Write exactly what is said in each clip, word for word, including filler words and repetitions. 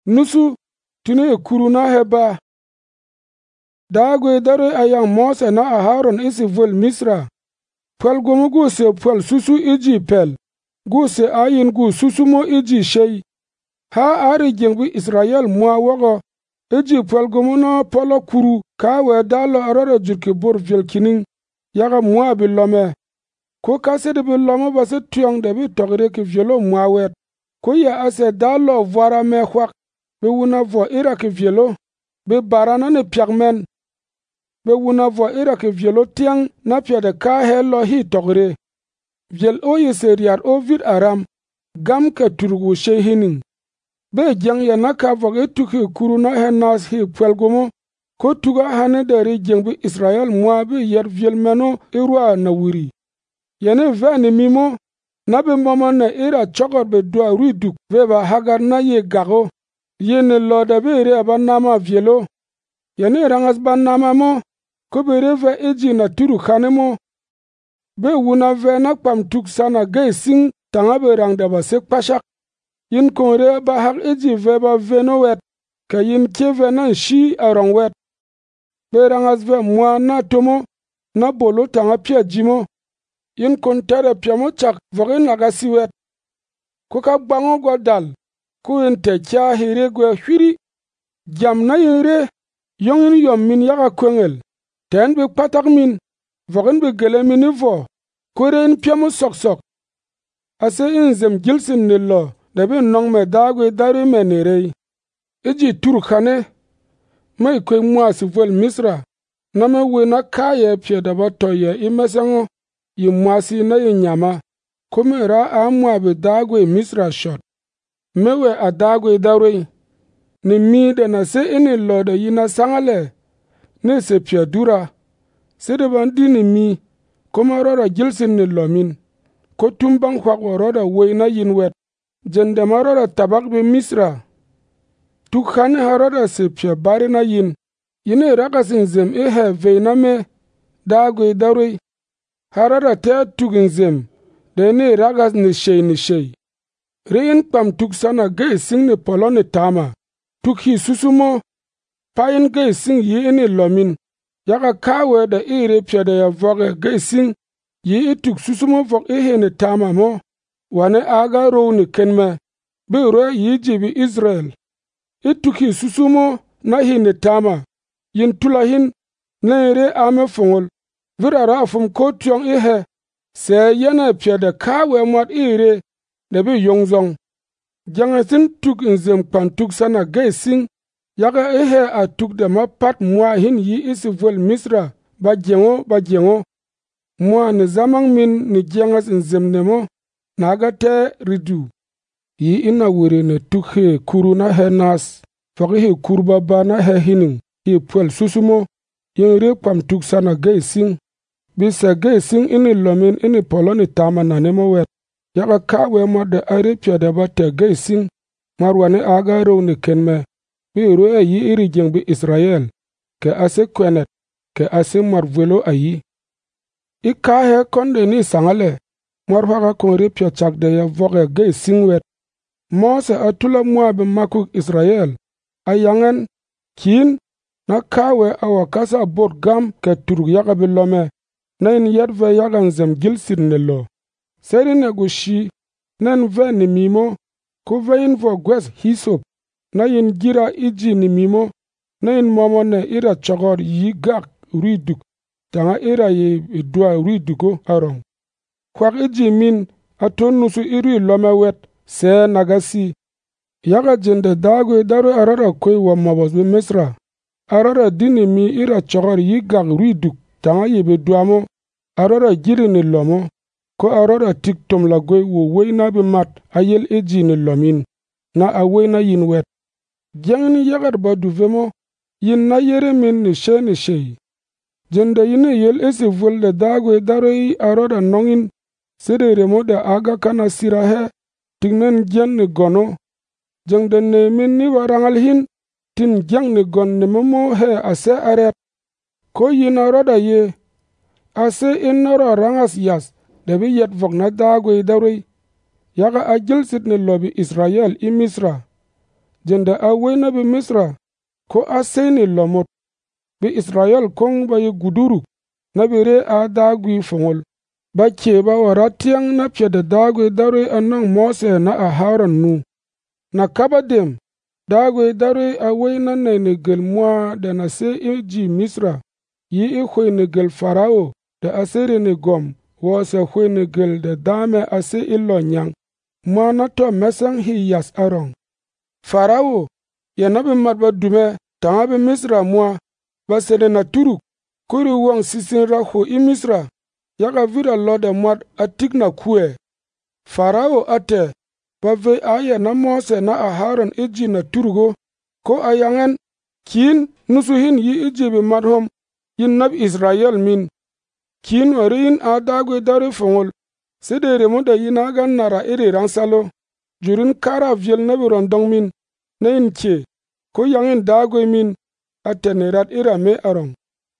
nusu tuni kuru na heba dagwe dare ayang Mose na Aharon isi vul Misra pwel gumu gu se pwel susu iji pel gu se ayin gu susu mo iji shei ha ari jengbi Israel mwa wago iji pwel gumu na polo kuru ka we dalo arara jurki bur vilkining yaga mwa bi lome ko kase de bi lome base tuyong de bi togre ki violo mwa wet ko ya ase dalo vwara me khwak bi wuna vo ira ki violo bi barana ne piagmen be wuna vo ira ke vielo tiang na pia de ka he lo hi togre viel o ye seriar o vid aram gam ke turgu shehining be jang ya na ka vo ge tuki kuru na he nas hi pwelgomo ko tuga hane de ri jeng bi Israel mwa be yer viel meno irwa na wuri yene vani mimo na be mama na ira chokor be do ruiduk ve ba hagar na ye gago yene lo da be re ba nama vielo yene rangas ban nama mo ko be reve eji na turu khanemo be wuna ve na kpam tuk sana ge sing tanga be rang da ba se pashak yin konre ba hak eji ve ba ve no wet ka yin ke ve na shi arong wet be rangas ve mwa na tomo na bolo tanga pia jimo yin kon tere pia mo chak voge na ga si wet ko ka bango go dal ko yin te kya hire go hwiri jam na yire yongin yom min yaga kwengel ten bi patak min vogen bi gele min vo koren piamu sok sok ase in zem gilsin nillo da bi nong me dagwe dari me nere iji turkhane mai kwe mwa si vol Misra na me we na kaye pye da ba toye imesango yi mwasi na yi nyama kome ra a mwa bi dagwe Misra shot mewe a dagwe darwe ni mi da na se ini lo da yina sangale ne se pia dura se de ban di ni mi koma rora gilsin ni lomin ko tumbang khwak rora we na yin wet jende marora tabak be Misra tu khane harora se pia bari na yin yine rakasin zem e he ve na me dagwe darwe harara te tugin zem de ne ragas ni shei ni shei rein pam tuk sana ge sing ni polone tama tukhi susumo payin ge sing yi ini lomin yaga kawe da ire pya da ya voge ge sing yi ituk susumo vog ihe ni tama mo wane aga ro ni kenme bi ro yi jibi Israel itukhi susumo na hi ni tama yin tulahin na ire ame fongol virara afum ko tyong ihe se yana pya da kawe mwat ire da bi yongzong jangasin tuk inzem pan tuk sana ge sing yaga ehe a tuk da mapat mwa hin yi isi vol Misra ba jengo ba jengo mwa ni zamang min ni jangas inzem nemo naga te ridu yi ina wuri ne tuk he kuru na he nas fagi he kurba ba na he hining hi pwel susumo yin re pam tuk sana ge sing bisa ge sing ini lomin ini poloni tama na nemo wet yaga kawe mo de are pya da ba te ge sing marwane aga ro ni kenme bi ro yi iri jeng bi Israel ke ase kwenet ke ase marvelo ayi ika he konde ni sangale marfaga konre pya chak de ya voge ge sing wet Mose atula mwa be makuk Israel ayangen kin na kawe awakasa bot gam ke turug yaga bi lome nain yadve yagan zem gilsin nelo seri ne gushi nen ve ni mimo ko vein vo gwes hisop na yin gira iji ni mimo na yin momo ne ira chogor yi gak ruiduk tanga ira ye idua ruiduko arong kwak iji min aton nusu iri lome wet se nagasi yaga jende dagwe daro arara koi wa mabos be Misra arara dini mi ira chogor yi gak ruiduk tanga ye be duamo arara giri ni lomo ko arora tik tom la goy wo wey na bi mat ayel eji ni lomin na awey na yin wet jeng ni yagar ba du vemo yin na yere min ni she ni she jende yin yel esi volde dagwe daroi arora nongin sede remo da aga kana sirahe tingnen jen ni gono jeng de ne min ni warangal hin tin jeng ni gon ni momo he ase aret ko yin aroda ye ase in noro rangas yas da bi yet vok na dagwe daroi yaga a jilsit ni lobi Israel i Misra jende a wai na bi Misra ko a seni lomot bi Israel kong ba yi guduruk na bi re a dagwi fongol ba ke ba wara tiang na pye da dagwi dare anong Mose na a Haron nu na kaba dem dagwi dare a wai na ne ni gel mwa da na se iji Misra yi i khwe ni gel Farao da asiri ni gom wo se khwe ni gel da dame ase ilo nyang mwa na to mesang hi yas arong Farao ya nabi mat ba dume tanga bi Misra mwa ba sede na turuk kuri wong sisin rakho i Misra yaka vira lode mat atik na kue Farao ate ba ve aya na Mose na a Haron iji na turugo ko ayangen kin nusuhin yi iji bi madhom yin nab Israel min kin wari yin a dagwe dare fongol sede remo da yin agan nara iri ransalo jurin kara viel nabi rondong min na yin ke ko yangin dagwe min atenerat ira me arong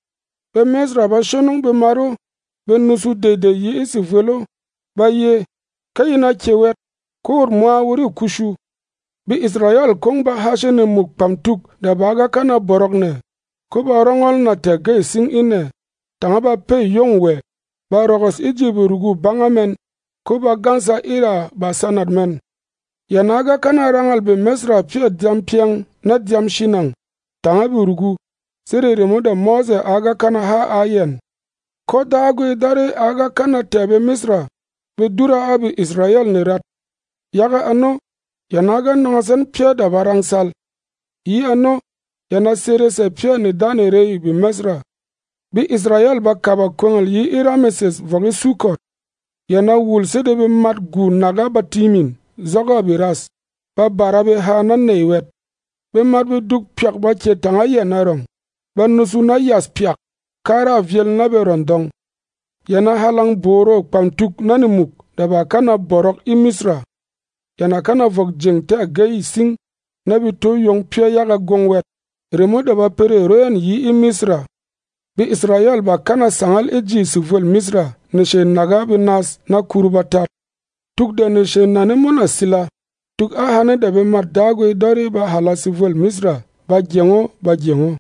be Misra ba shonong be maro be nusu dede yi isi velo ba ye kayina kewet ko mwa wuri kushu bi Israel kong ba hashene muk pamtuk da baga kana borok ne ko ba rongol na tege sing ine tanga ba pe yongwe ba rogos ijibu rugu bangamen ko ba gansa ira ba sanad men yanaga kana rangal be Misra pye diam piang na diam shinang tanga bi rugu sirere mo da Mose aga kana ha ayen ko dagwe dare aga kana tebe Misra be dura abi Israel ni rat yaga ano yanaga nongasen pye da barangsal yi ano yana sere se pye ni dane rei bi Misra bi Israel ba kaba kongel yi irameses vogi sukot yana wul sede bi mat gu naga batimin zoga bi ras ba barabe ha na neiwet be mat bi duk pyak ba che tanga yenarong ba nusu na yas pyak kara viel na be rondong yana halang boro pamtuk nani muk da ba kana borok i Misra yana kana vok jeng te gayi sing na bi to yong pye yaga gongwet remo da ba pere royan yi i Misra bi Israel ba kana sangal eji sivol Misra nishe naga bi nas na kurubatat tuk da nishe nani mona sila tuk a hane da bi mat dagwe dori ba hala sivol Misra ba gengo ba gengo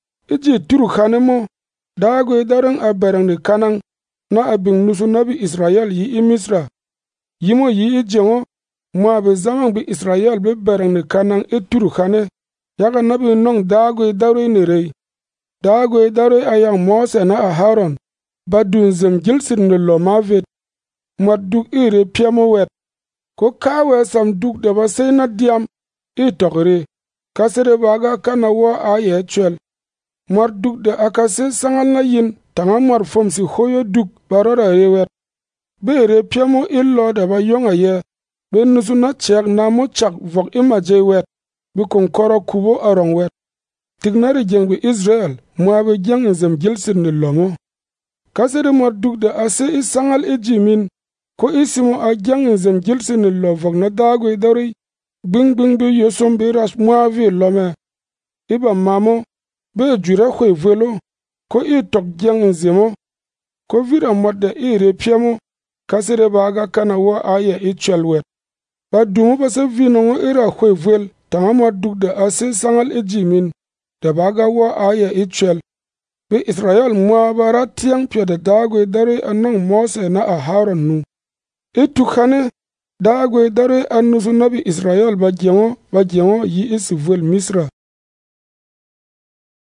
eji turu khane mo dagwe darang a berang ni kanang na abing nusu na bi Israel yi i Misra yimo yi i gengo mwa be zamang bi Israel be berang ni kanang e turu khane yaga nabi nong dagwe dori ni rei dagwe dare ayang Mose na a Haron ba dun zem gilsir ni lo mavet mat duk ire piamo wet ko kawe sam duk da ba sai na diam i tokre kasere baga kana wo a ye chwel mar duk da aka se sangal na yin tanga mar fom si hoyo duk barora rewet be re piamo illo da ba yonga ye be nusu na chek na mo chak vok imaje wet bi kon koro kubo arong wet tignari jeng bi Israel mwabe jeng zem gilsir ni lomo kasere mar duk da ase isangal ejimin ko isimo a jeng zem gilsir ni lo vok na dagwe dori bing bing bi yosom bi ras mwabe lome iba mamo be jure khwe velo ko i tok jeng zemo ko vira modda i re piamo kasere baga kana wo aye i chelwet ba dumo ba se vino ira khwe vel tanga mar duk da ase sangal ejimin da baga wo aye i chel bi Israel mwa bara tiang pye da dagwe dare anong Mose na a Haron nu i tukhane dagwe dare annusu nabi Israel ba gengo ba gengo yi isi vel Misra